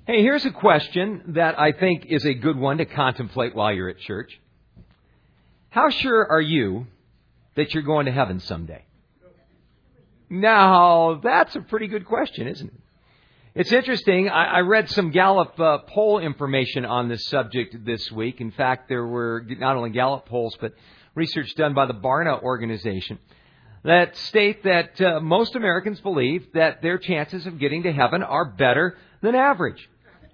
Hey, here's a question that I think is a good one to contemplate while you're at church. How sure are you that you're going to heaven someday? Now, that's a pretty good question, isn't it? It's interesting. I read some Gallup poll information on this subject this week. In fact, there were not only Gallup polls, but research done by the Barna organization that state that most Americans believe that their chances of getting to heaven are better than average.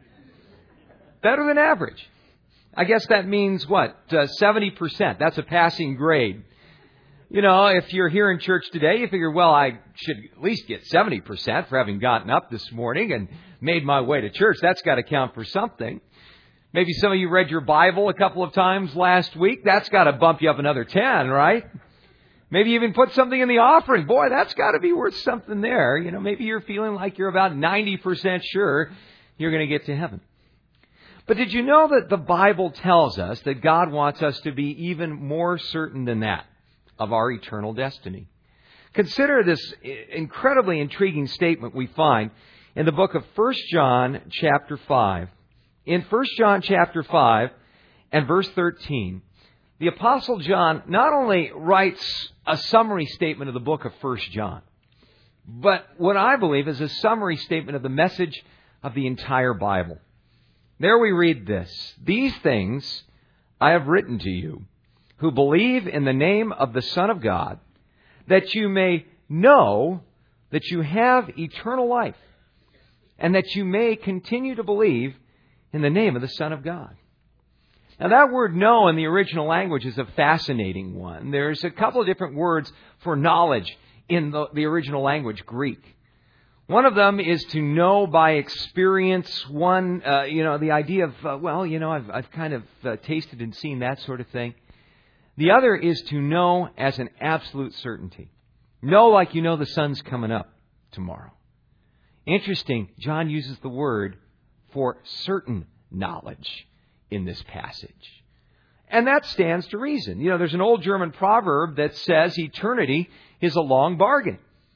Better than average. I guess that means what? 70%. That's a passing grade. You know, if you're here in church today, you figure, well, I should at least get 70% for having gotten up this morning and made my way to church. That's got to count for something. Maybe some of you read your Bible a couple of times last week. That's got to bump you up another 10, right? Maybe even put something in the offering. Boy, that's got to be worth something there. You know, maybe you're feeling like you're about 90% sure you're going to get to heaven. But did you know that the Bible tells us that God wants us to be even more certain than that of our eternal destiny? Consider this incredibly intriguing statement we find in the book of 1 John chapter 5. In 1 John chapter 5 and verse 13, the Apostle John not only writes a summary statement of the book of 1 John, but what I believe is a summary statement of the message of the entire Bible. There we read this: "These things I have written to you who believe in the name of the Son of God, that you may know that you have eternal life, and that you may continue to believe in the name of the Son of God." Now that word know in the original language is a fascinating one. There's a couple of different words for knowledge in the original language, Greek. One of them is to know by experience. One, the idea of, I've kind of tasted and seen that sort of thing. The other is to know as an absolute certainty. Know like you know the sun's coming up tomorrow. Interesting, John uses the word for certain knowledge in this passage. And that stands to reason. You know, there's an old German proverb that says eternity is a long bargain.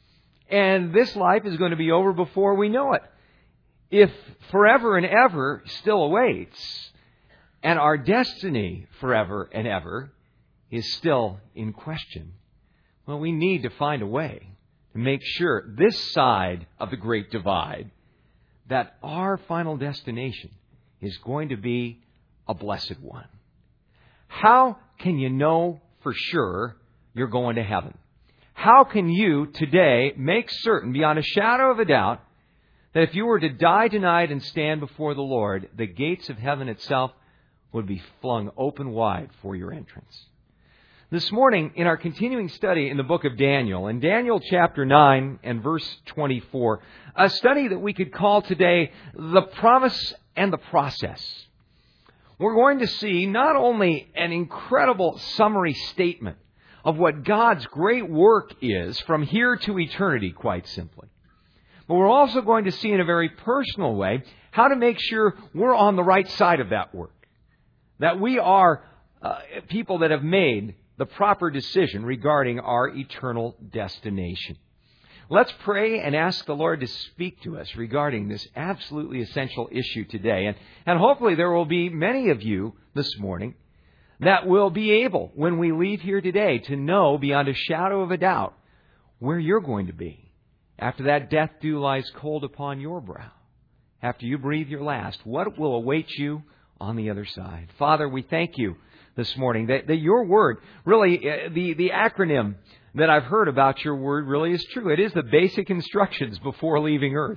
And this life is going to be over before we know it. If forever and ever still awaits, and our destiny forever and ever is still in question, well, we need to find a way to make sure this side of the great divide that our final destination is going to be a blessed one. How can you know for sure you're going to heaven? How can you today make certain, beyond a shadow of a doubt, that if you were to die tonight and stand before the Lord, the gates of heaven itself would be flung open wide for your entrance? This morning, in our continuing study in the book of Daniel, in Daniel chapter 9 and verse 24, a study that we could call today The Promise and the Process. We're going to see not only an incredible summary statement of what God's great work is from here to eternity, quite simply, but we're also going to see in a very personal way how to make sure we're on the right side of that work, that we are people that have made the proper decision regarding our eternal destination. Let's pray and ask the Lord to speak to us regarding this absolutely essential issue today. And hopefully there will be many of you this morning that will be able, when we leave here today, to know beyond a shadow of a doubt where you're going to be after that death dew lies cold upon your brow. After you breathe your last, what will await you on the other side? Father, we thank you this morning that your word, really, the acronym that I've heard about your word really is true. It is the basic instructions before leaving earth.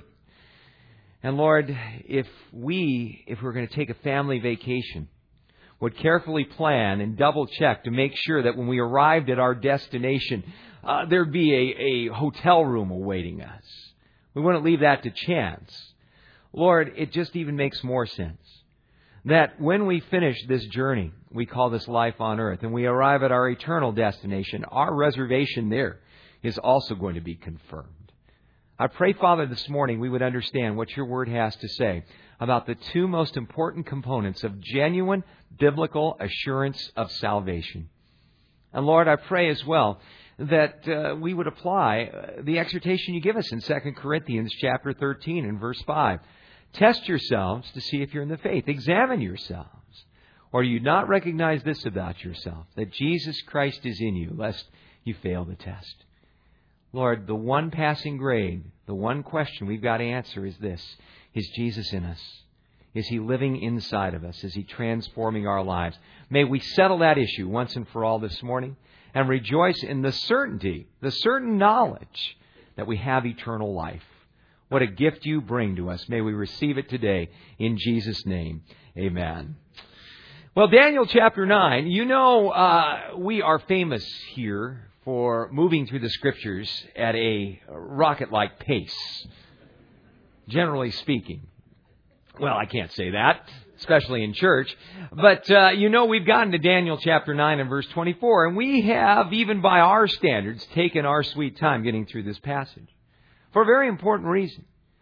And Lord, if we're going to take a family vacation, would carefully plan and double check to make sure that when we arrived at our destination, there'd be a hotel room awaiting us. We wouldn't leave that to chance. Lord, it just even makes more sense that when we finish this journey we call this life on earth, and we arrive at our eternal destination, our reservation there is also going to be confirmed. I pray, Father, this morning we would understand what your word has to say about the two most important components of genuine biblical assurance of salvation. And Lord, I pray as well that we would apply the exhortation you give us in 2 Corinthians chapter 13 and verse 5 Test yourselves to see if you're in the faith. Examine yourselves. Or do you not recognize this about yourself, that Jesus Christ is in you, lest you fail the test? Lord, the one passing grade, the one question we've got to answer is this. Is Jesus in us? Is He living inside of us? Is He transforming our lives? May we settle that issue once and for all this morning and rejoice in the certainty, the certain knowledge that we have eternal life. What a gift you bring to us. May we receive it today in Jesus' name. Amen. Well, Daniel chapter 9, you know we are famous here for moving through the Scriptures at a rocket-like pace, generally speaking. Well, I can't say that, especially in church. But, we've gotten to Daniel chapter 9 and verse 24, and we have, even by our standards, taken our sweet time getting through this passage for a very important reason.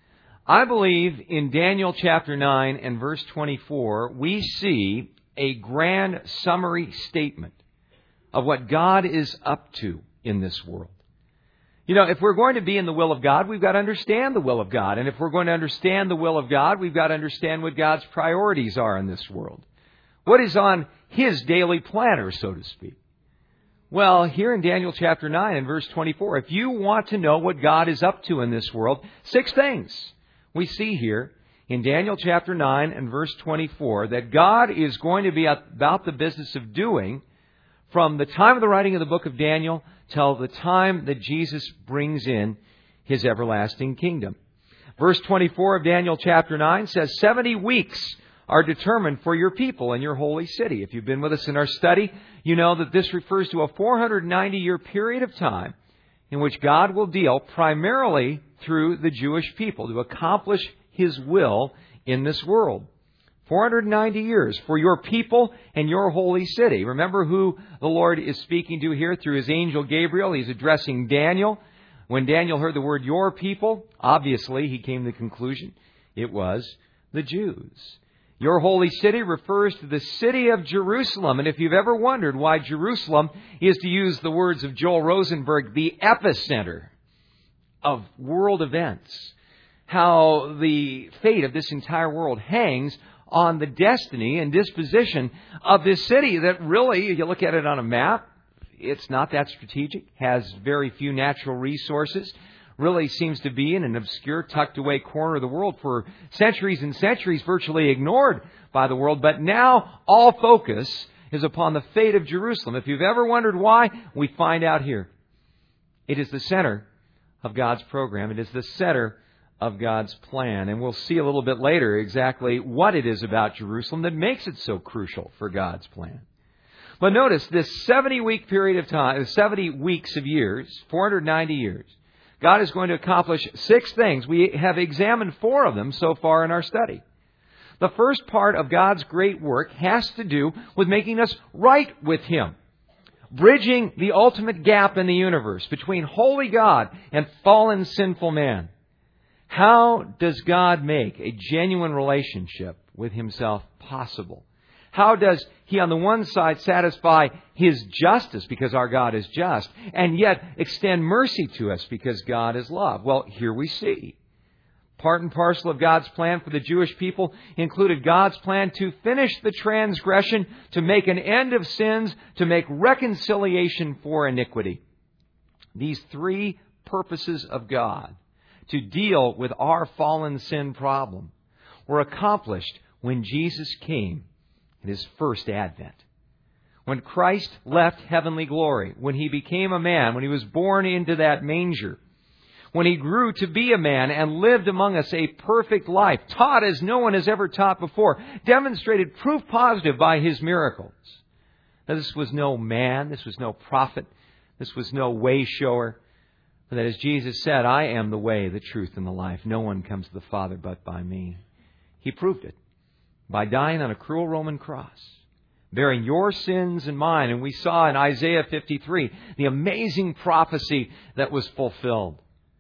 I believe in Daniel chapter 9 and verse 24, we see a grand summary statement of what God is up to in this world. You know, if we're going to be in the will of God, we've got to understand the will of God. And if we're going to understand the will of God, we've got to understand what God's priorities are in this world. What is on His daily planner, so to speak? Well, here in Daniel chapter 9 and verse 24, if you want to know what God is up to in this world, 6 things we see here in Daniel chapter 9 and verse 24 that God is going to be about the business of doing from the time of the writing of the book of Daniel till the time that Jesus brings in His everlasting kingdom. Verse 24 of Daniel chapter 9 says, 70 weeks are determined for your people in your holy city. If you've been with us in our study, you know that this refers to a 490-year period of time in which God will deal primarily through the Jewish people to accomplish His will in this world. 490 years for your people and your holy city. Remember who the Lord is speaking to here through His angel Gabriel. He's addressing Daniel. When Daniel heard the word your people, obviously he came to the conclusion it was the Jews. Your holy city refers to the city of Jerusalem. And if you've ever wondered why Jerusalem is, to use the words of Joel Rosenberg, the epicenter of world events, how the fate of this entire world hangs on the destiny and disposition of this city that really, you look at it on a map, it's not that strategic, has very few natural resources, really seems to be in an obscure, tucked away corner of the world for centuries and centuries, virtually ignored by the world. But now all focus is upon the fate of Jerusalem. If you've ever wondered why, we find out here. It is the center of God's program. It is the center of God's plan. And we'll see a little bit later exactly what it is about Jerusalem that makes it so crucial for God's plan. But notice this 70-week period of time, 70 weeks of years, 490 years, God is going to accomplish 6 things. We have examined 4 of them so far in our study. The first part of God's great work has to do with making us right with Him, bridging the ultimate gap in the universe between holy God and fallen sinful man. How does God make a genuine relationship with Himself possible? How does He, on the one side, satisfy His justice because our God is just, and yet extend mercy to us because God is love? Well, here we see. Part and parcel of God's plan for the Jewish people included God's plan to finish the transgression, to make an end of sins, to make reconciliation for iniquity. These 3 purposes of God to deal with our fallen sin problem were accomplished when Jesus came in His first advent. When Christ left heavenly glory, when He became a man, when He was born into that manger, when He grew to be a man and lived among us a perfect life, taught as no one has ever taught before, demonstrated proof positive by His miracles. Now, this was no man, this was no prophet, this was no way shower. But that as Jesus said, I am the way, the truth, and the life. No one comes to the Father but by me. He proved it by dying on a cruel Roman cross, bearing your sins and mine. And we saw in Isaiah 53 the amazing prophecy that was fulfilled.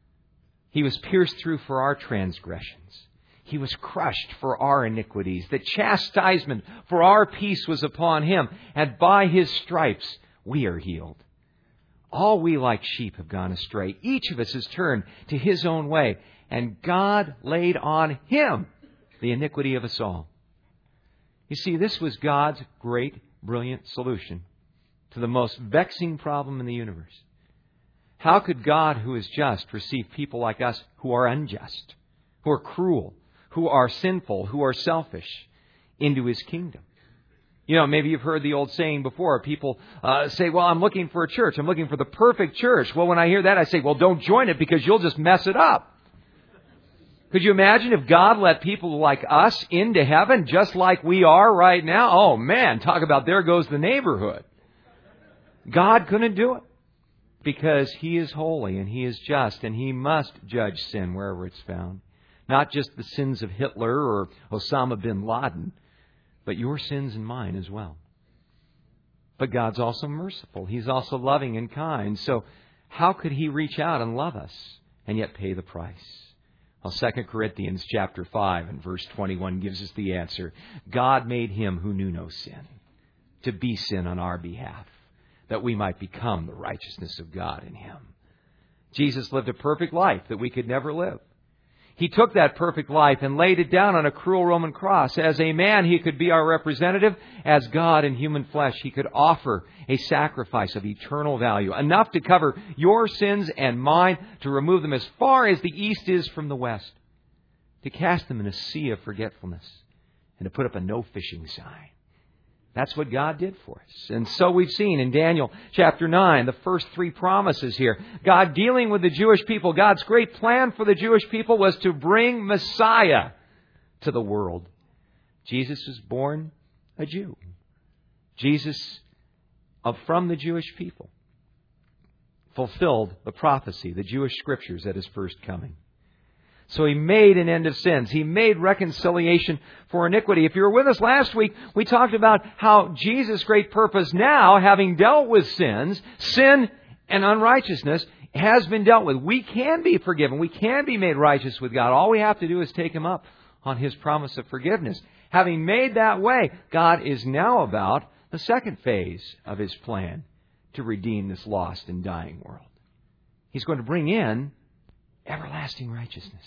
He was pierced through for our transgressions. He was crushed for our iniquities. The chastisement for our peace was upon Him. And by His stripes we are healed. All we like sheep have gone astray. Each of us has turned to his own way. And God laid on Him the iniquity of us all. You see, this was God's great, brilliant solution to the most vexing problem in the universe. How could God, who is just, receive people like us who are unjust, who are cruel, who are sinful, who are selfish, into His kingdom? You know, maybe you've heard the old saying before. People say, well, I'm looking for a church. I'm looking for the perfect church. Well, when I hear that, I say, well, don't join it because you'll just mess it up. Could you imagine if God let people like us into heaven just like we are right now? Oh, man, talk about there goes the neighborhood. God couldn't do it because He is holy and He is just and He must judge sin wherever it's found. Not just the sins of Hitler or Osama bin Laden, but your sins and mine as well. But God's also merciful. He's also loving and kind. So how could He reach out and love us and yet pay the price? Well, 2 Corinthians chapter 5 and verse 21 gives us the answer. God made Him who knew no sin to be sin on our behalf, that we might become the righteousness of God in Him. Jesus lived a perfect life that we could never live. He took that perfect life and laid it down on a cruel Roman cross. As a man, He could be our representative. As God in human flesh, He could offer a sacrifice of eternal value, enough to cover your sins and mine, to remove them as far as the east is from the west, to cast them in a sea of forgetfulness, and to put up a no fishing sign. That's what God did for us. And so we've seen in Daniel chapter 9, the first three promises here. God dealing with the Jewish people. God's great plan for the Jewish people was to bring Messiah to the world. Jesus was born a Jew. Jesus, from the Jewish people, fulfilled the prophecy, the Jewish scriptures at His first coming. So He made an end of sins. He made reconciliation for iniquity. If you were with us last week, we talked about how Jesus' great purpose now, having dealt with sins, sin and unrighteousness, has been dealt with. We can be forgiven. We can be made righteous with God. All we have to do is take Him up on His promise of forgiveness. Having made that way, God is now about the second phase of His plan to redeem this lost and dying world. He's going to bring in everlasting righteousness.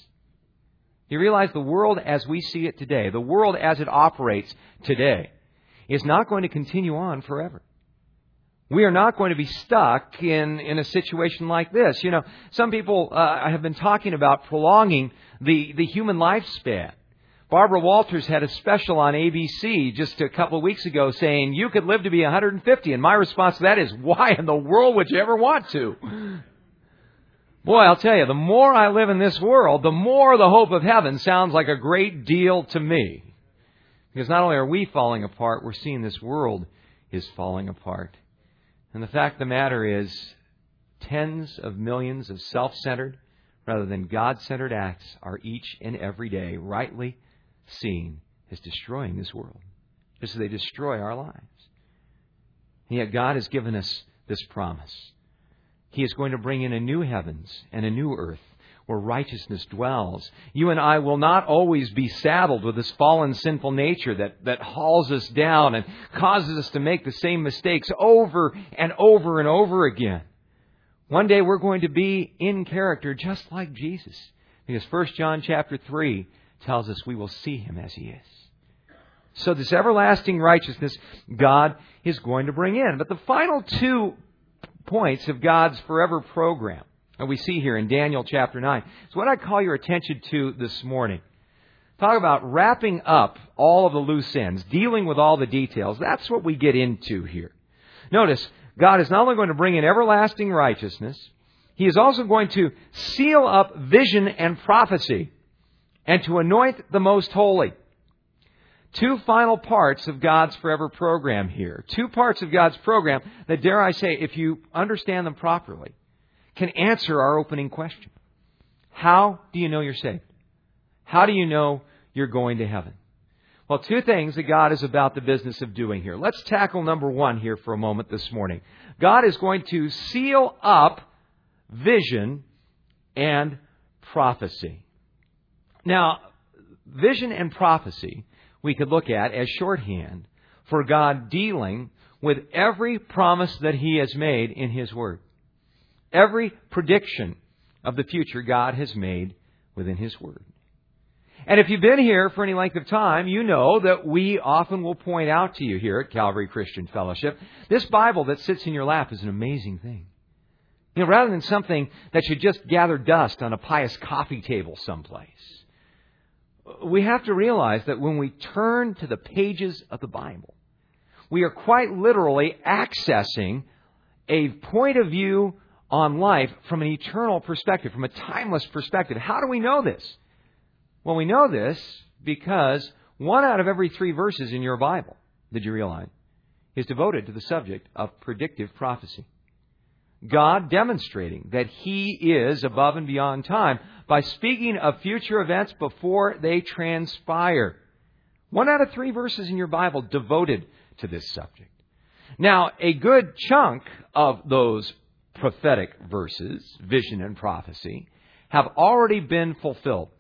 You realize the world as we see it today, the world as it operates today, is not going to continue on forever. We are not going to be stuck in a situation like this. You know, some people have been talking about prolonging the human lifespan. Barbara Walters had a special on ABC just a couple of weeks ago saying, you could live to be 150. And my response to that is, why in the world would you ever want to? Boy, I'll tell you, the more I live in this world, the more the hope of heaven sounds like a great deal to me. Because not only are we falling apart, we're seeing this world is falling apart. And the fact of the matter is, tens of millions of self-centered rather than God-centered acts are each and every day rightly seen as destroying this world, just as they destroy our lives. And yet God has given us this promise. He is going to bring in a new heavens and a new earth where righteousness dwells. You and I will not always be saddled with this fallen sinful nature that hauls us down and causes us to make the same mistakes over and over and over again. One day we're going to be in character just like Jesus, because 1 John chapter 3 tells us we will see Him as He is. So this everlasting righteousness God is going to bring in. But the final two points of God's forever program that we see here in Daniel chapter 9 is what I call your attention to this morning. Talk about wrapping up all of the loose ends, dealing with all the details. That's what we get into here. Notice, God is not only going to bring in everlasting righteousness, He is also going to seal up vision and prophecy and to anoint the most holy. Two final parts of God's forever program here. Two parts of God's program that, dare I say, if you understand them properly, can answer our opening question. How do you know you're saved? How do you know you're going to heaven? Well, two things that God is about the business of doing here. Let's tackle number one here for a moment this morning. God is going to seal up vision and prophecy. Now, vision and prophecy we could look at as shorthand for God dealing with every promise that He has made in His Word. Every prediction of the future God has made within His Word. And if you've been here for any length of time, you know that we often will point out to you here at Calvary Christian Fellowship, this Bible that sits in your lap is an amazing thing. You know, rather than something that should just gather dust on a pious coffee table someplace, we have to realize that when we turn to the pages of the Bible, we are quite literally accessing a point of view on life from an eternal perspective, from a timeless perspective. How do we know this? Well, we know this because 1 out of every 3 verses in your Bible, did you realize, is devoted to the subject of predictive prophecy. God demonstrating that He is above and beyond time by speaking of future events before they transpire. 1 out of 3 verses in your Bible devoted to this subject. Now, a good chunk of those prophetic verses, vision and prophecy, have already been fulfilled.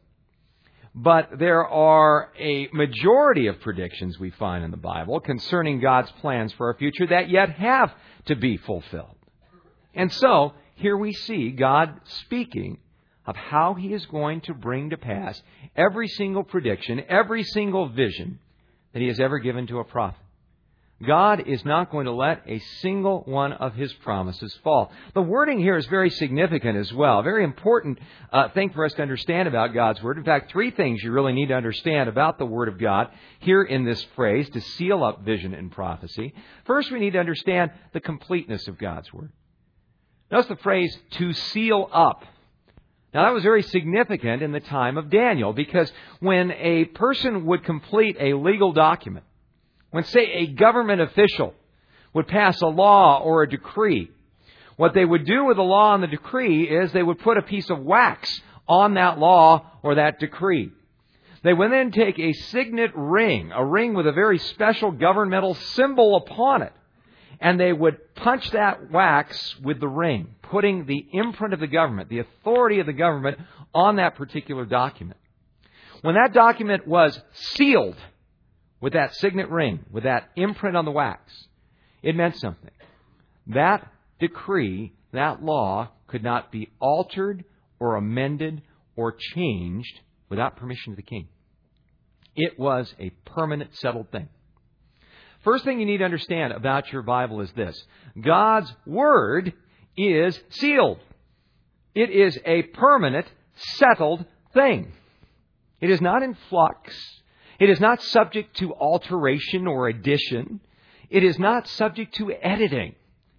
But there are a majority of predictions we find in the Bible concerning God's plans for our future that yet have to be fulfilled. And so, here we see God speaking of how He is going to bring to pass every single prediction, every single vision that He has ever given to a prophet. God is not going to let a single one of His promises fall. The wording here is very significant as well. A very important thing for us to understand about God's Word. In fact, 3 things you really need to understand about the Word of God here in this phrase, to seal up vision and prophecy. First, we need to understand the completeness of God's Word. Notice the phrase, to seal up. Now, that was very significant in the time of Daniel, because when a person would complete a legal document, when, say, a government official would pass a law or a decree, what they would do with the law and the decree is they would put a piece of wax on that law or that decree. They would then take a signet ring, a ring with a very special governmental symbol upon it, and they would punch that wax with the ring, putting the imprint of the government, the authority of the government, on that particular document. When that document was sealed with that signet ring, with that imprint on the wax, it meant something. That decree, that law, could not be altered or amended or changed without permission of the king. It was a permanent, settled thing. First thing you need to understand about your Bible is this. God's Word is sealed. It is a permanent, settled thing. It is not in flux. It is not subject to alteration or addition. It is not subject to editing.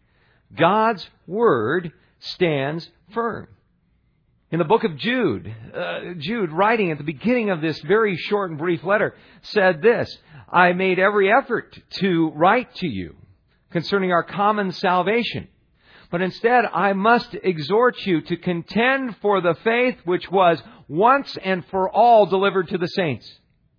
God's Word stands firm. In the book of Jude, Jude, writing at the beginning of this very short and brief letter, said this, I made every effort to write to you concerning our common salvation. But instead, I must exhort you to contend for the faith which was once and for all delivered to the saints.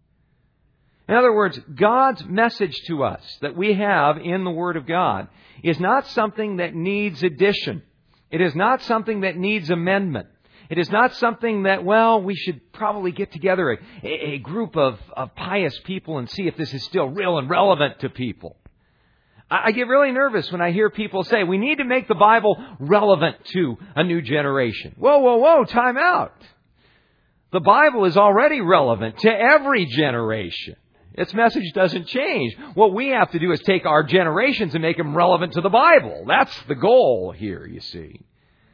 In other words, God's message to us that we have in the Word of God is not something that needs addition. It is not something that needs amendment. It is not something that, well, we should probably get together a group of pious people and see if this is still real and relevant to people. I get really nervous when I hear people say, we need to make the Bible relevant to a new generation. Whoa, time out. The Bible is already relevant to every generation. Its message doesn't change. What we have to do is take our generations and make them relevant to the Bible. That's the goal here, you see.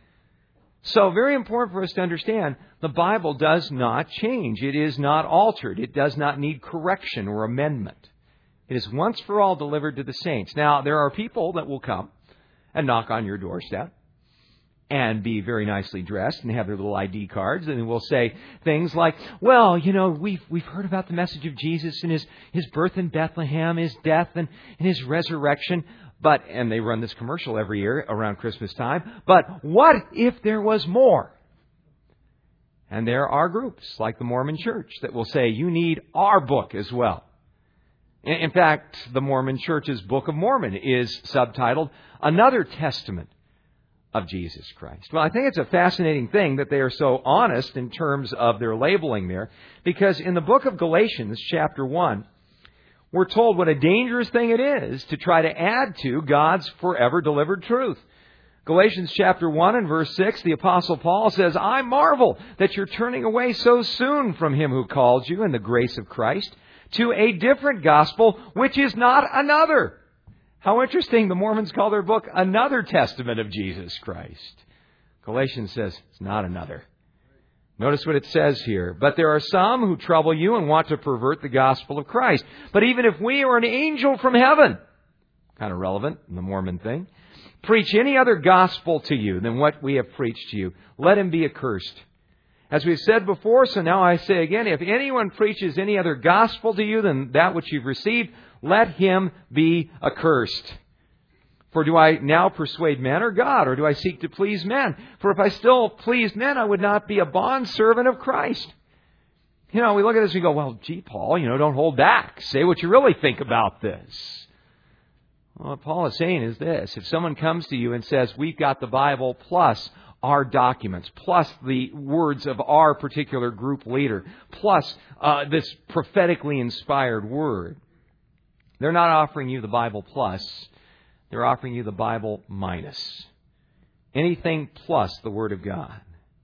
So very important for us to understand, the Bible does not change. It is not altered. It does not need correction or amendment. It is once for all delivered to the saints. Now, there are people that will come and knock on your doorstep and be very nicely dressed and have their little ID cards, and will say things like, well, you know, we've heard about the message of Jesus and his birth in Bethlehem, his death and his resurrection. And they run this commercial every year around Christmas time. But what if there was more? And there are groups like the Mormon Church that will say, you need our book as well. In fact, the Mormon Church's Book of Mormon is subtitled Another Testament of Jesus Christ. Well, I think it's a fascinating thing that they are so honest in terms of their labeling there, because in the book of Galatians, chapter 1, we're told what a dangerous thing it is to try to add to God's forever delivered truth. Galatians chapter 1 and verse 6, the Apostle Paul says, I marvel that you're turning away so soon from Him who called you in the grace of Christ to a different gospel, which is not another. How interesting, the Mormons call their book Another Testament of Jesus Christ. Galatians says, it's not another. Notice what it says here. But there are some who trouble you and want to pervert the gospel of Christ. But even if we or an angel from heaven, kind of relevant in the Mormon thing, preach any other gospel to you than what we have preached to you, let him be accursed. As we've said before, so now I say again, if anyone preaches any other gospel to you than that which you've received, let him be accursed. For do I now persuade men or God, or do I seek to please men? For if I still pleased men, I would not be a bondservant of Christ. We look at this and we go, well, gee, Paul, don't hold back. Say what you really think about this. Well, what Paul is saying is this. If someone comes to you and says, we've got the Bible plus our documents, plus the words of our particular group leader, plus this prophetically inspired word, they're not offering you the Bible plus. They're offering you the Bible minus. Anything plus the Word of God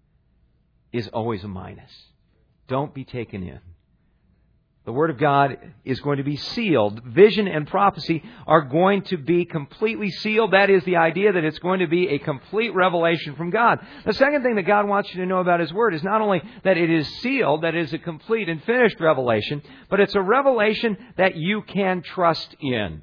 is always a minus. Don't be taken in. The Word of God is going to be sealed. Vision and prophecy are going to be completely sealed. That is the idea that it's going to be a complete revelation from God. The second thing that God wants you to know about His Word is not only that it is sealed, that it is a complete and finished revelation, but it's a revelation that you can trust in.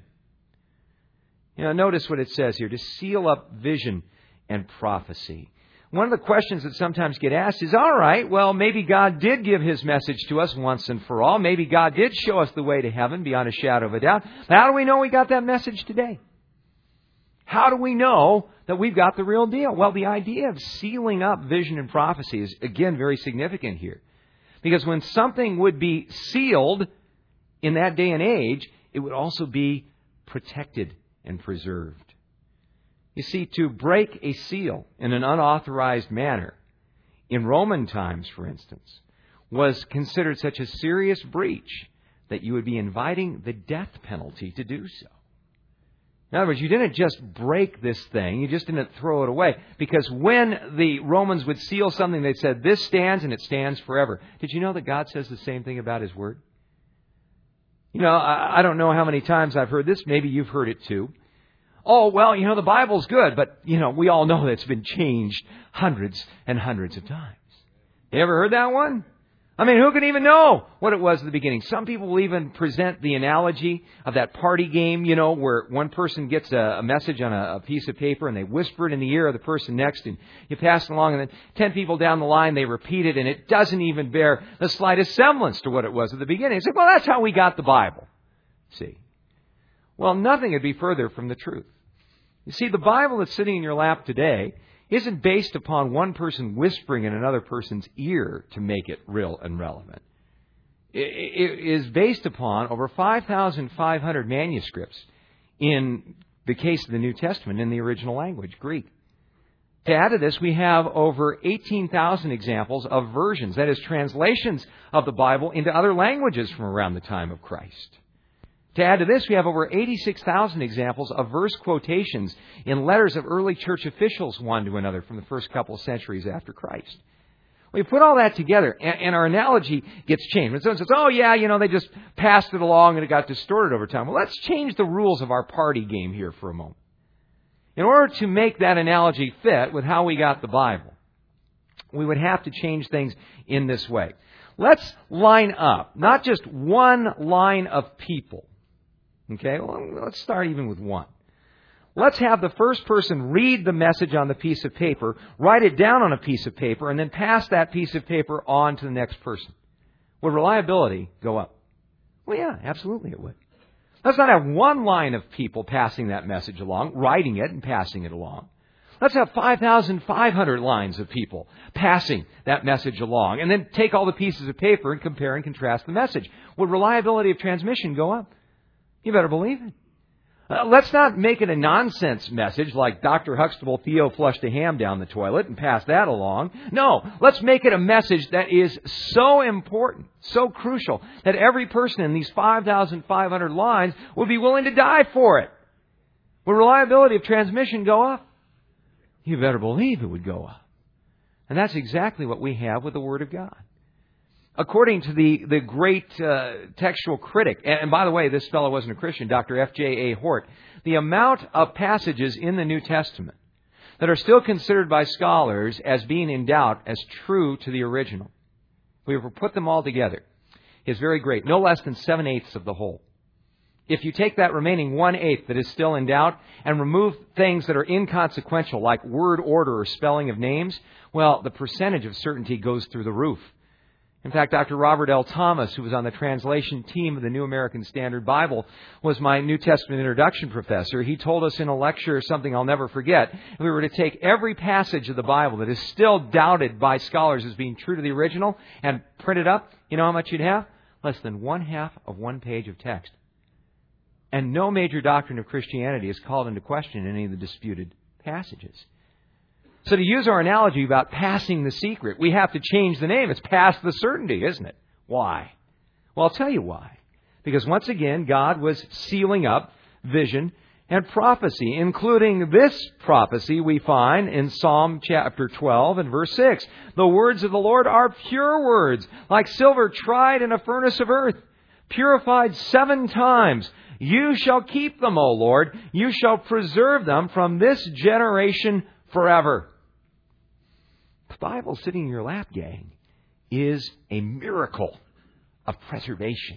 Notice what it says here, to seal up vision and prophecy. One of the questions that sometimes get asked is, all right, well, maybe God did give His message to us once and for all. Maybe God did show us the way to heaven beyond a shadow of a doubt. But how do we know we got that message today? How do we know that we've got the real deal? Well, the idea of sealing up vision and prophecy is, again, very significant here. Because when something would be sealed in that day and age, it would also be protected and preserved. You see, to break a seal in an unauthorized manner, in Roman times, for instance, was considered such a serious breach that you would be inviting the death penalty to do so. In other words, you didn't just break this thing, you just didn't throw it away. Because when the Romans would seal something, they said, this stands and it stands forever. Did you know that God says the same thing about His Word? I don't know how many times I've heard this. Maybe you've heard it too. Oh, well, the Bible's good, but, we all know that it's been changed hundreds and hundreds of times. You ever heard that one? I mean, who can even know what it was at the beginning? Some people will even present the analogy of that party game, where one person gets a message on a piece of paper and they whisper it in the ear of the person next and you pass it along, and then 10 people down the line, they repeat it and it doesn't even bear the slightest semblance to what it was at the beginning. It's like, well, that's how we got the Bible. See? Well, nothing could be further from the truth. You see, the Bible that's sitting in your lap today isn't based upon one person whispering in another person's ear to make it real and relevant. It is based upon over 5,500 manuscripts in the case of the New Testament in the original language, Greek. To add to this, we have over 18,000 examples of versions, that is, translations of the Bible into other languages from around the time of Christ. To add to this, we have over 86,000 examples of verse quotations in letters of early church officials one to another from the first couple of centuries after Christ. We put all that together, and our analogy gets changed. When someone says, oh, yeah, they just passed it along and it got distorted over time. Well, let's change the rules of our party game here for a moment. In order to make that analogy fit with how we got the Bible, we would have to change things in this way. Let's line up, not just one line of people. Okay, well, let's start even with one. Let's have the first person read the message on the piece of paper, write it down on a piece of paper, and then pass that piece of paper on to the next person. Would reliability go up? Well, yeah, absolutely it would. Let's not have one line of people passing that message along, writing it and passing it along. Let's have 5,500 lines of people passing that message along, and then take all the pieces of paper and compare and contrast the message. Would reliability of transmission go up? You better believe it. Let's not make it a nonsense message like Dr. Huxtable Theo flushed a ham down the toilet and pass that along. No, let's make it a message that is so important, so crucial, that every person in these 5,500 lines would be willing to die for it. Would reliability of transmission go up? you better believe it would go up. And that's exactly what we have with the Word of God. According to the great textual critic, and by the way, this fellow wasn't a Christian, Dr. F.J.A. Hort, the amount of passages in the New Testament that are still considered by scholars as being in doubt as true to the original, if we were to put them all together, is very great. No less than 7/8 of the whole. If you take that remaining 1/8 that is still in doubt and remove things that are inconsequential, like word order or spelling of names, well, the percentage of certainty goes through the roof. In fact, Dr. Robert L. Thomas, who was on the translation team of the New American Standard Bible, was my New Testament introduction professor. He told us in a lecture something I'll never forget. If we were to take every passage of the Bible that is still doubted by scholars as being true to the original and print it up, you know how much you'd have? Less than 1/2 of one page of text. And no major doctrine of Christianity is called into question in any of the disputed passages. So to use our analogy about passing the secret, we have to change the name. It's past the certainty, isn't it? Why? Well, I'll tell you why. Because once again, God was sealing up vision and prophecy, including this prophecy we find in Psalm chapter 12 and verse 6. The words of the Lord are pure words, like silver tried in a furnace of earth, purified 7 times. You shall keep them, O Lord. You shall preserve them from this generation forever. The Bible sitting in your lap, gang, is a miracle of preservation.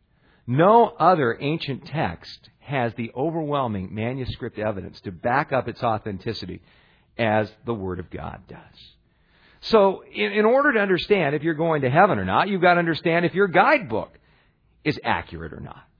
No other ancient text has the overwhelming manuscript evidence to back up its authenticity as the Word of God does. So, in order to understand if you're going to heaven or not, you've got to understand if your guidebook is accurate or not.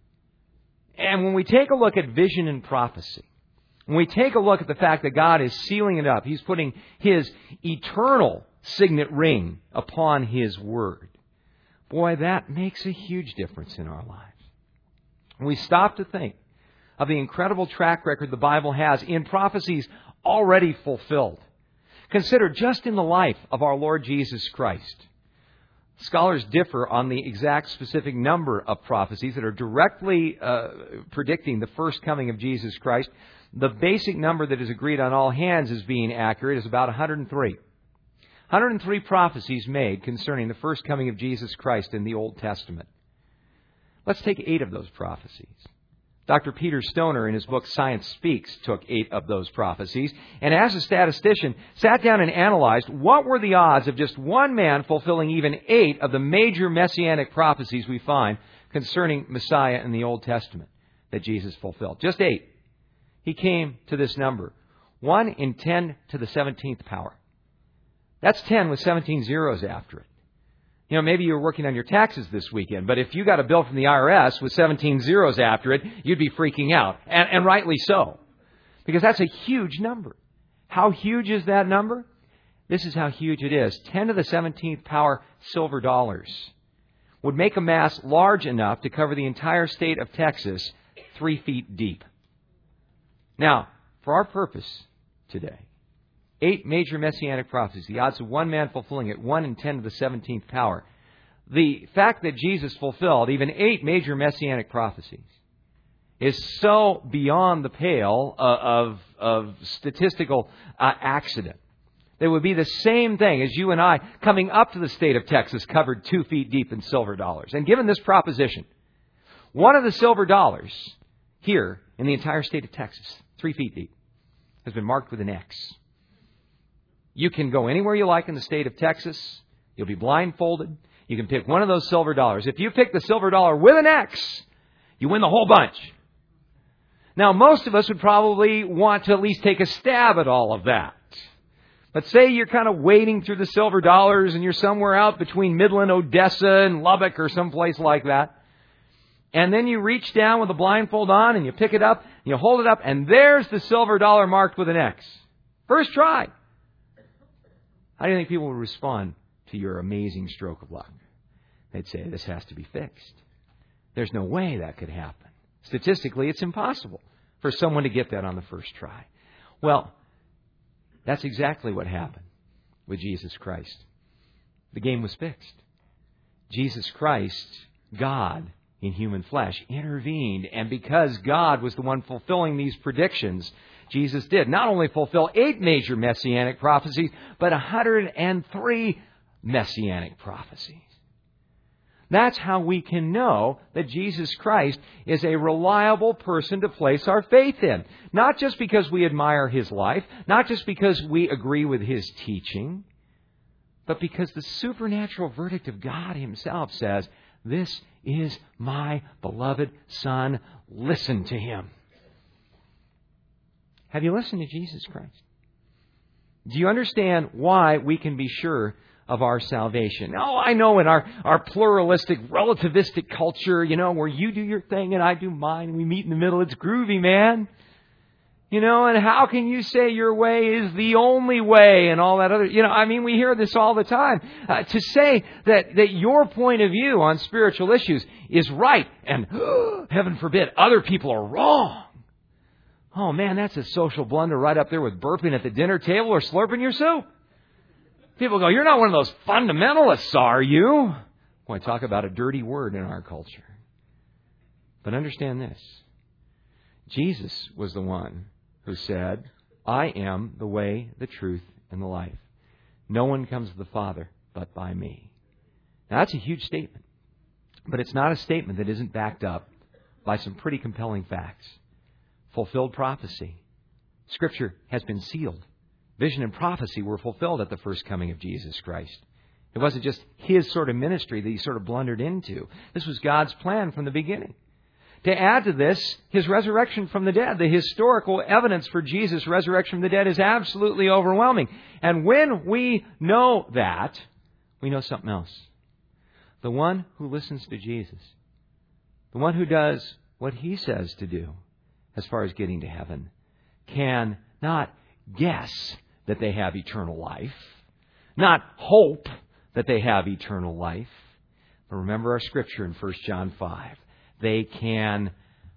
And when we take a look at vision and prophecy, when we take a look at the fact that God is sealing it up, He's putting His eternal signet ring upon His Word, boy, that makes a huge difference in our lives. When we stop to think of the incredible track record the Bible has in prophecies already fulfilled, consider just in the life of our Lord Jesus Christ. Scholars differ on the exact specific number of prophecies that are directly predicting the first coming of Jesus Christ. The basic number that is agreed on all hands as being accurate is about 103. 103 prophecies made concerning the first coming of Jesus Christ in the Old Testament. Let's take 8 of those prophecies. Dr. Peter Stoner, in his book Science Speaks, took 8 of those prophecies, and as a statistician, sat down and analyzed what were the odds of just one man fulfilling even 8 of the major messianic prophecies we find concerning Messiah in the Old Testament that Jesus fulfilled. Just 8. He came to this number. 1 in 10 to the 17th power. That's 10 with 17 zeros after it. You know, maybe you were working on your taxes this weekend, but if you got a bill from the IRS with 17 zeros after it, you'd be freaking out. And rightly so. Because that's a huge number. How huge is that number? This is how huge it is. 10 to the 17th power silver dollars would make a mass large enough to cover the entire state of Texas 3 feet deep. Now, for our purpose today, 8 major messianic prophecies, the odds of one man fulfilling it, 1 in 10 to the 17th power. The fact that Jesus fulfilled even 8 major messianic prophecies is so beyond the pale of statistical accident. They would be the same thing as you and I coming up to the state of Texas covered 2 feet deep in silver dollars. And given this proposition, one of the silver dollars here in the entire state of Texas, 3 feet deep, has been marked with an X. You can go anywhere you like in the state of Texas. You'll be blindfolded. You can pick one of those silver dollars. If you pick the silver dollar with an X, you win the whole bunch. Now, most of us would probably want to at least take a stab at all of that. But say you're kind of wading through the silver dollars and you're somewhere out between Midland, Odessa, and Lubbock or someplace like that. And then you reach down with the blindfold on and you pick it up, and you hold it up, and there's the silver dollar marked with an X. First try. How do you think people would respond to your amazing stroke of luck? They'd say, this has to be fixed. There's no way that could happen. Statistically, it's impossible for someone to get that on the first try. Well, that's exactly what happened with Jesus Christ. The game was fixed. Jesus Christ, God in human flesh, intervened. And because God was the one fulfilling these predictions, Jesus did not only fulfill 8 major messianic prophecies, but 103 messianic prophecies. That's how we can know that Jesus Christ is a reliable person to place our faith in. Not just because we admire His life, not just because we agree with His teaching, but because the supernatural verdict of God Himself says, "This is my beloved Son. Listen to Him." Have you listened to Jesus Christ? Do you understand why we can be sure of our salvation? Oh, I know in our pluralistic, relativistic culture, where you do your thing and I do mine and we meet in the middle, it's groovy, man. And how can you say your way is the only way and all that other, we hear this all the time. To say that your point of view on spiritual issues is right and, heaven forbid, other people are wrong. Oh man, that's a social blunder right up there with burping at the dinner table or slurping your soup. People go, "You're not one of those fundamentalists, are you?" Boy, talk about a dirty word in our culture. But understand this. Jesus was the one who said, "I am the way, the truth, and the life. No one comes to the Father but by me." Now, that's a huge statement. But it's not a statement that isn't backed up by some pretty compelling facts. Fulfilled prophecy. Scripture has been sealed. Vision and prophecy were fulfilled at the first coming of Jesus Christ. It wasn't just His sort of ministry that He sort of blundered into. This was God's plan from the beginning. To add to this, His resurrection from the dead. The historical evidence for Jesus' resurrection from the dead is absolutely overwhelming. And when we know that, we know something else. The one who listens to Jesus, the one who does what He says to do as far as getting to heaven, can not guess that they have eternal life, not hope that they have eternal life. But remember our scripture in 1 John 5. They can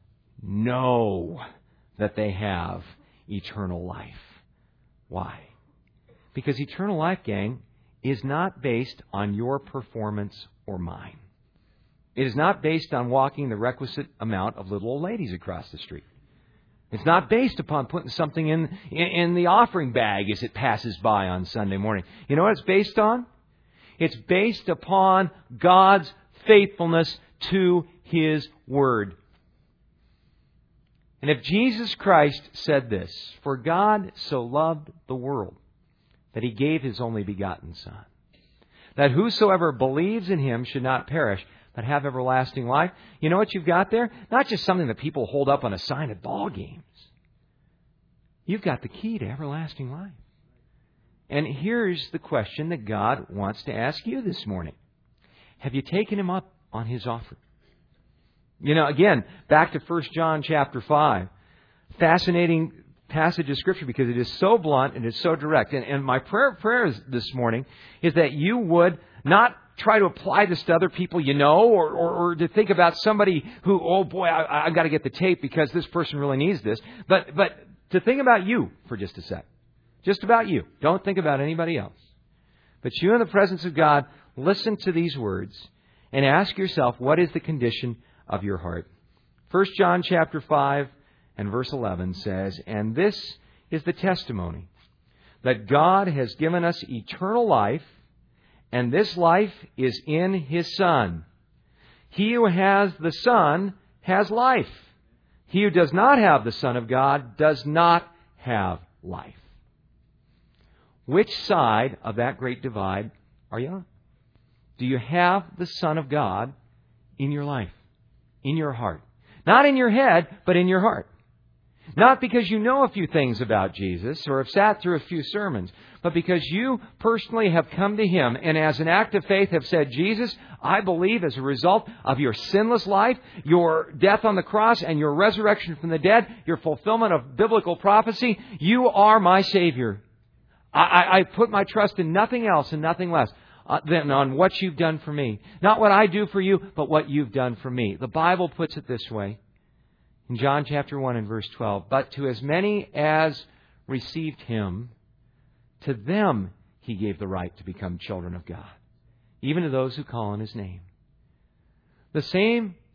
know that they have eternal life. Why? Because eternal life, gang, is not based on your performance or mine. It is not based on walking the requisite amount of little old ladies across the street. It's not based upon putting something in the offering bag as it passes by on Sunday morning. You know what it's based on? It's based upon God's faithfulness to His Word. And if Jesus Christ said this, "For God so loved the world that He gave His only begotten Son, that whosoever believes in Him should not perish, but have everlasting life," you know what you've got there? Not just something that people hold up on a sign at ball games. You've got the key to everlasting life. And here's the question that God wants to ask you this morning. Have you taken Him up on His offer? Again, back to 1 John chapter 5. Fascinating passage of Scripture because it is so blunt and it's so direct. And my prayer this morning is that you would not try to apply this to other people or to think about somebody who, oh boy, I've got to get the tape because this person really needs this. But to think about you for just a sec. Just about you. Don't think about anybody else. But you in the presence of God, listen to these words and ask yourself, what is the condition of your heart? 1 John chapter 5 and verse 11 says, "And this is the testimony, that God has given us eternal life, and this life is in His Son. He who has the Son has life. He who does not have the Son of God does not have life." Which side of that great divide are you on? Do you have the Son of God in your life, in your heart? Not in your head, but in your heart. Not because you know a few things about Jesus or have sat through a few sermons, but because you personally have come to Him and as an act of faith have said, "Jesus, I believe as a result of your sinless life, your death on the cross and your resurrection from the dead, your fulfillment of biblical prophecy, you are my Savior. I put my trust in nothing else and nothing less than on what you've done for me. Not what I do for you, but what you've done for me." The Bible puts it this way. In John chapter 1 and verse 12, "But to as many as received Him, to them He gave the right to become children of God, even to those who call on His name." The same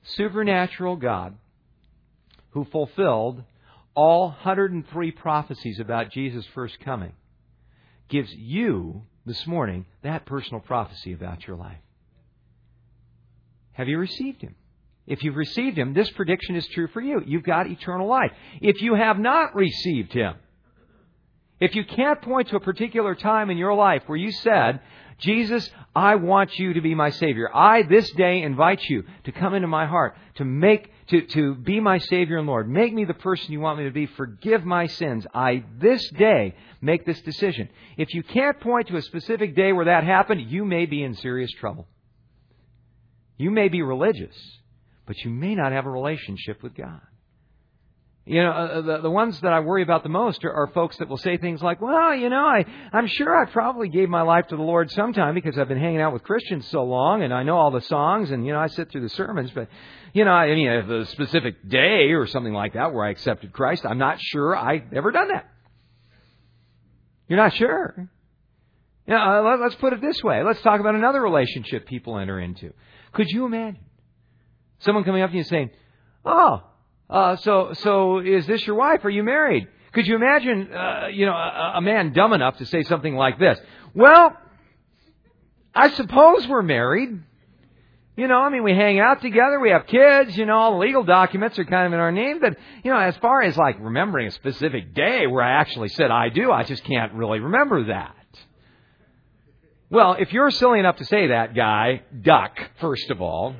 supernatural God who fulfilled all 103 prophecies about Jesus' first coming gives you this morning that personal prophecy about your life. Have you received Him? If you've received Him, this prediction is true for you. You've got eternal life. If you have not received Him, if you can't point to a particular time in your life where you said, Jesus, I want you to be my Savior. I, this day, invite you to come into my heart, to be my Savior and Lord. Make me the person you want me to be. Forgive my sins. I, this day, make this decision. If you can't point to a specific day where that happened, you may be in serious trouble. You may be religious, but you may not have a relationship with God. You know, the ones that I worry about the most are folks that will say things like, well, you know, I'm sure I probably gave my life to the Lord sometime because I've been hanging out with Christians so long and I know all the songs and, you know, I sit through the sermons. But, you know, I mean, a specific day or something like that where I accepted Christ, I'm not sure I've ever done that. You're not sure? You know, let's put it this way. Let's talk about another relationship people enter into. Could you imagine someone coming up to you and saying, oh, so is this your wife? Are you married? Could you imagine, a man dumb enough to say something like this? Well, I suppose we're married. You know, I mean, we hang out together. We have kids. You know, all the legal documents are kind of in our name. But, you know, as far as like remembering a specific day where I actually said I do, I just can't really remember that. Well, if you're silly enough to say that, guy, duck, first of all.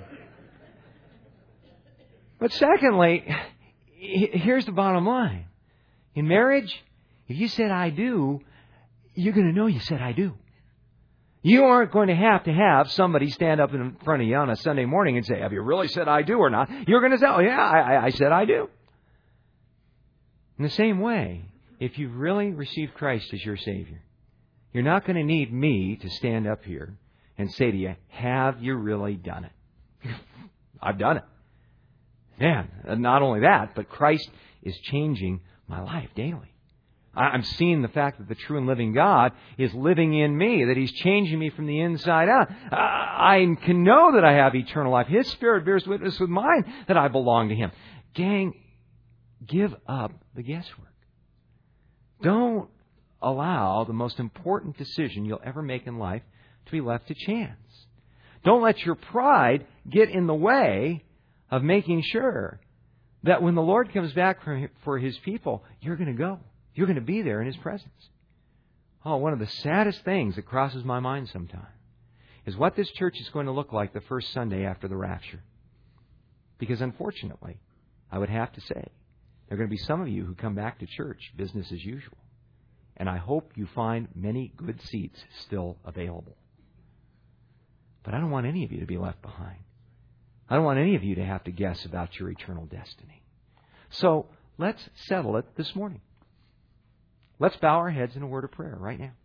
But secondly, here's the bottom line. In marriage, if you said I do, you're going to know you said I do. You aren't going to have somebody stand up in front of you on a Sunday morning and say, have you really said I do or not? You're going to say, oh, yeah, I said I do. In the same way, if you've really received Christ as your Savior, you're not going to need me to stand up here and say to you, have you really done it? I've done it. Man, not only that, but Christ is changing my life daily. I'm seeing the fact that the true and living God is living in me, that He's changing me from the inside out. I can know that I have eternal life. His Spirit bears witness with mine that I belong to Him. Gang, give up the guesswork. Don't allow the most important decision you'll ever make in life to be left to chance. Don't let your pride get in the way of making sure that when the Lord comes back for His people, you're going to go. You're going to be there in His presence. Oh, one of the saddest things that crosses my mind sometimes is what this church is going to look like the first Sunday after the rapture. Because unfortunately, I would have to say, there are going to be some of you who come back to church business as usual. And I hope you find many good seats still available. But I don't want any of you to be left behind. I don't want any of you to have to guess about your eternal destiny. So let's settle it this morning. Let's bow our heads in a word of prayer right now.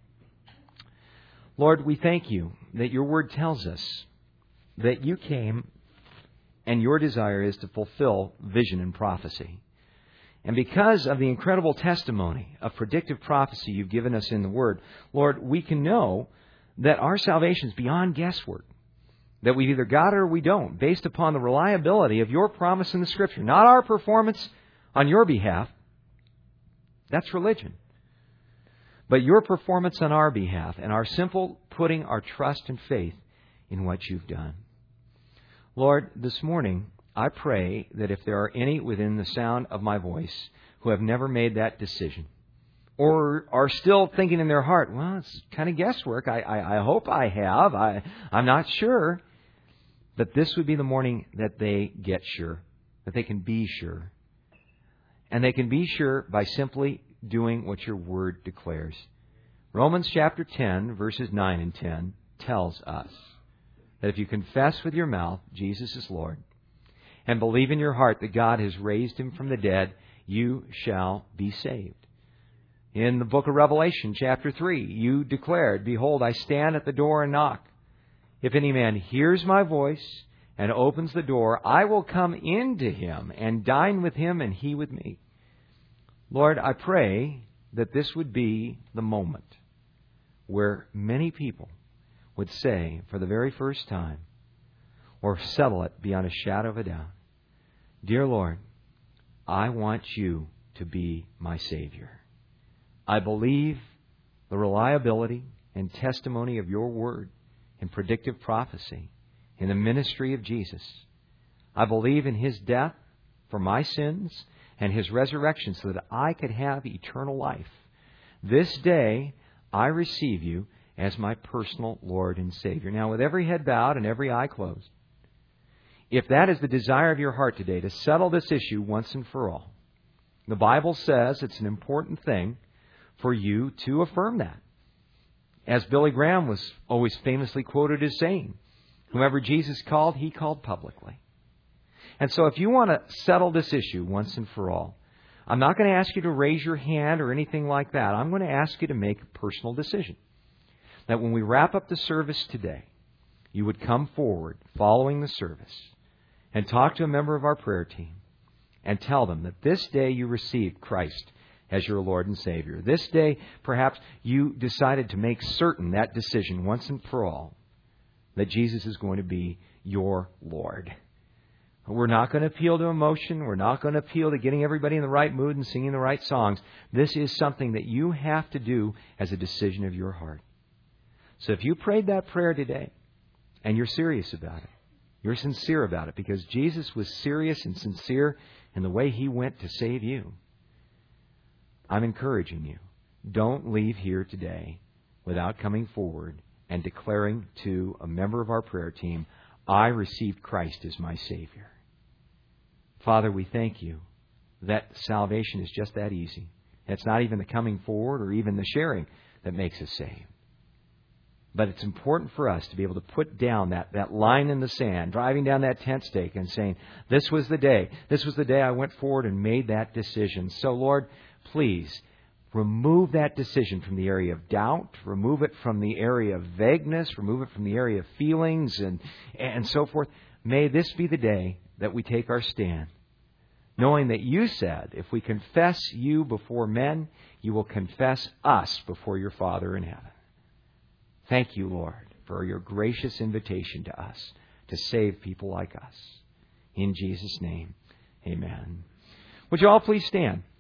Lord, we thank You that Your Word tells us that You came and Your desire is to fulfill vision and prophecy. And because of the incredible testimony of predictive prophecy You've given us in the Word, Lord, we can know that our salvation is beyond guesswork. That we've either got it or we don't, based upon the reliability of Your promise in the Scripture. Not our performance on Your behalf. That's religion. But Your performance on our behalf and our simple putting our trust and faith in what You've done. Lord, this morning, I pray that if there are any within the sound of my voice who have never made that decision, or are still thinking in their heart, well, it's kind of guesswork. I hope I have. I'm not sure. But this would be the morning that they get sure, that they can be sure. And they can be sure by simply doing what Your Word declares. Romans chapter 10, verses 9 and 10 tells us that if you confess with your mouth Jesus is Lord and believe in your heart that God has raised Him from the dead, you shall be saved. In the book of Revelation, chapter 3, you declared, behold, I stand at the door and knock. If any man hears my voice and opens the door, I will come into him and dine with him and he with me. Lord, I pray that this would be the moment where many people would say for the very first time, or settle it beyond a shadow of a doubt. Dear Lord, I want you to be my Savior. I believe the reliability and testimony of your word in predictive prophecy in the ministry of Jesus. I believe in His death for my sins and His resurrection so that I could have eternal life. This day, I receive you as my personal Lord and Savior. Now, with every head bowed and every eye closed, if that is the desire of your heart today, to settle this issue once and for all, the Bible says it's an important thing for you to affirm that. As Billy Graham was always famously quoted as saying, whomever Jesus called, He called publicly. And so if you want to settle this issue once and for all, I'm not going to ask you to raise your hand or anything like that. I'm going to ask you to make a personal decision. That when we wrap up the service today, you would come forward following the service and talk to a member of our prayer team and tell them that this day you received Christ as your Lord and Savior. This day, perhaps you decided to make certain that decision once and for all, that Jesus is going to be your Lord. We're not going to appeal to emotion. We're not going to appeal to getting everybody in the right mood and singing the right songs. This is something that you have to do as a decision of your heart. So if you prayed that prayer today and you're serious about it, you're sincere about it, because Jesus was serious and sincere in the way He went to save you, I'm encouraging you, don't leave here today without coming forward and declaring to a member of our prayer team, I received Christ as my Savior. Father, we thank you that salvation is just that easy. It's not even the coming forward or even the sharing that makes us saved. But it's important for us to be able to put down that line in the sand, driving down that tent stake and saying, this was the day. This was the day I went forward and made that decision. So, Lord, please remove that decision from the area of doubt. Remove it from the area of vagueness. Remove it from the area of feelings and so forth. May this be the day that we take our stand, knowing that you said, if we confess you before men, you will confess us before your Father in heaven. Thank you, Lord, for your gracious invitation to us to save people like us. In Jesus' name, amen. Would you all please stand?